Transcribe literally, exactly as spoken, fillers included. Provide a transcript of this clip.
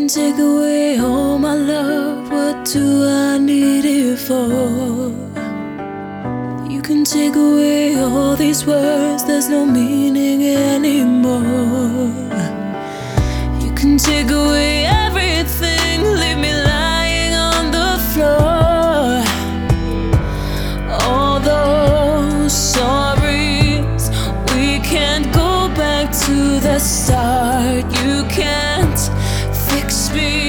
take away all my love, what do I need it for? You can take away all these words, there's no meaning anymore. You can take away everything, leave me lying on the floor. All those sorries, we can't go back to the start. You can't fix me.